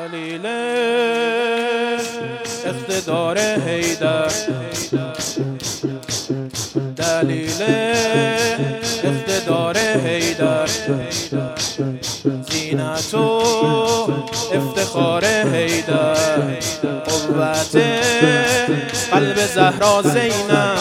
دلیل اقتدار حیدر، دلیل اقتدار حیدر، زینت و افتخار حیدر، قوت قلب زهرا زینب،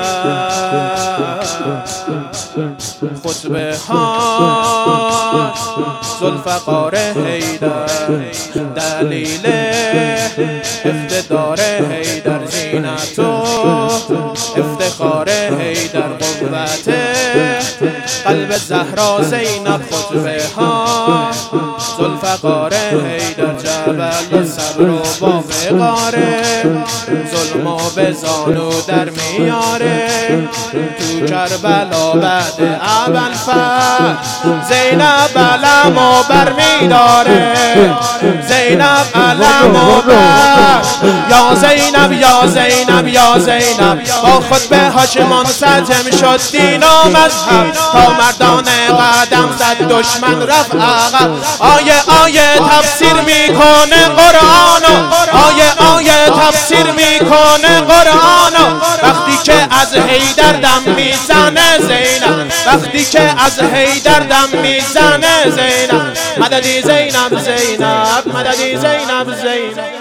خطبه ها ذوالفقار حیدر، دلیل اقتدار حیدر، زینت و افتخار حیدر، قوت قلب زهرا زینب، خطبه ها ذوالفقار حیدر، جبل صبر و باغ قاره، ظلم و به زانو در میاره، تو کربلا بعد ابوالفضل زینب علمو برمیداره، زینب علمو بر، یا زینب یا زینب یا زینب، با خطبه هاش منسجم شد دین و مذهب، تا مردانه قدم زد دشمن رفت عقب، آیه تفسیر میکنه قرآنو، آیه تفسیر میکنه قرآنو، وقتی که از حیدر دم میزنه زینب، وقتی که از حیدر دم میزنه زینب، مددی زینب زینب، مددی زینب زینب،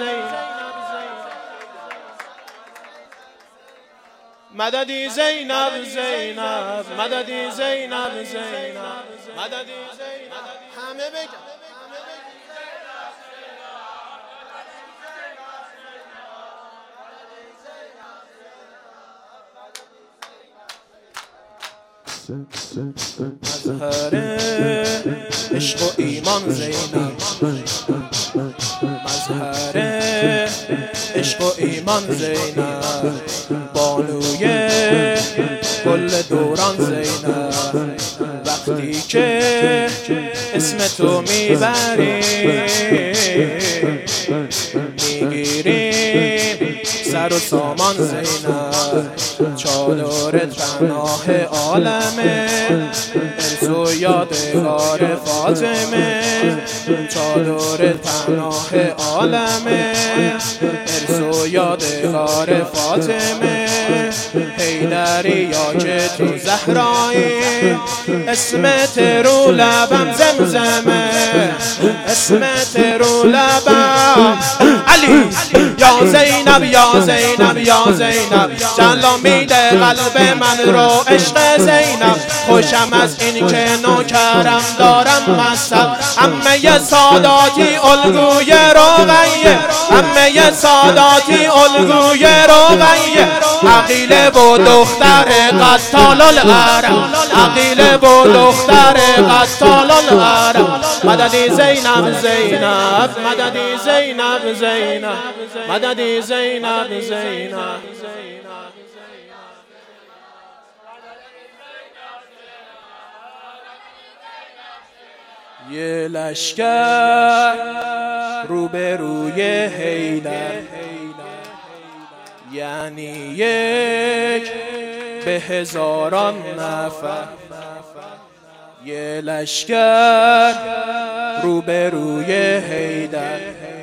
مددی زینب زینب، مددی زینب زینب، مددی زینب، همه بگن مظهر عشق و ایمان زینب، مظهر عشق و ایمان زینب، بانوی کل دوران زینب، وقتی که اسم تو میبریم میگیریم سر و سامان زینب، چادر پناه عالمه، ارث و یادگار فاطمه، چادر پناه عالمه، ارث و یادگار فاطمه، حیدری یا که تو زهرایی، اسمت رو لبم زمزمه، اسمت رو لبم علی، یا زینب یا زینب یا زینب، جلا میده قلب من رو عشق زینب، خوشم از این که نوکرم دارم مذهب، عمه ساداتی الگوی رقیه، عمه ساداتی الگوی رقیه، عقیله و دختر قتال العرب، عقیله و دختر قتال العرب، مددی زینب زینب، مددی زینب زینب، مددی زینب زینب، یه لشکر روبروی حیدر، یعنی یک به هزاران نفر، یه لشکر روبروی حیدر،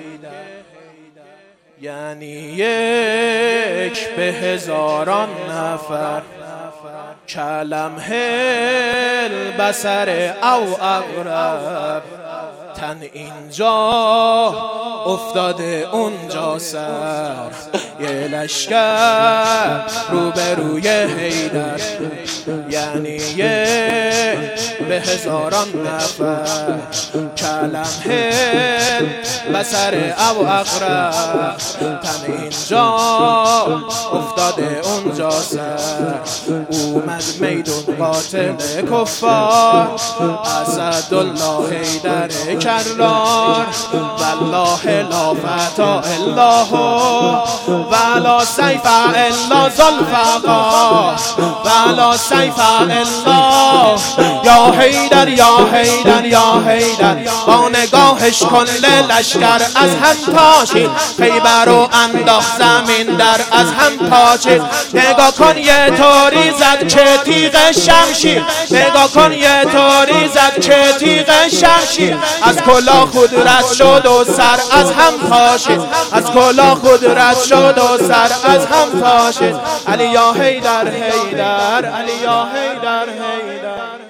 یعنی یک به هزاران نفر، کلمه البصر او اقرب، تن اینجا افتاده اونجا سر، یه لشکر روبروی حیدر، یعنی یک به هزاران نفر، کلمه البصر او اقرب، تن اینجا افتاده اونجا سر، اومد میدون قاتل کفار، اسدالله حیدر کرار، والله لا فتا الا هو، ولا سیف الا ذوالفقار، ولا سیف الا، یا حیدر یا حیدر یا حیدر، با نگاهش کل لشکر از هم پاشید، خیبر رو انداخت زمین در از هم پاشید، نگاه کن یه طوری زد که تیغ شمشیر، نگاه کن یه طوری زد که تیغ شمشیر، از کلاه خود رد شد و و سر از هم پاشید، از کلاه قدرت شد و سر از هم پاشید. علی یا حیدر حیدر، علی یا حیدر حیدر.